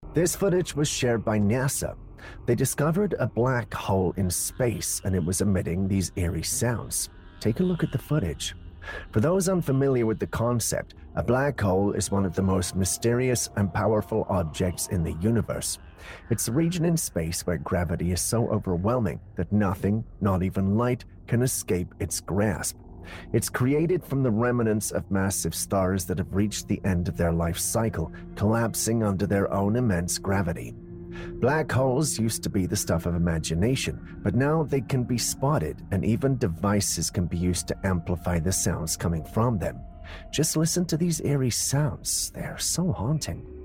This footage was shared by NASA. They discovered a black hole in space and it was emitting these eerie sounds. Take a look at the footage. For those unfamiliar with the concept, a black hole is one of the most mysterious and powerful objects in the universe. It's a region in space where gravity is so overwhelming that nothing, not even light, can escape its grasp. It's created from the remnants of massive stars that have reached the end of their life cycle, collapsing under their own immense gravity. Black holes used to be the stuff of imagination, but now they can be spotted and even devices can be used to amplify the sounds coming from them. Just listen to these eerie sounds, they're so haunting.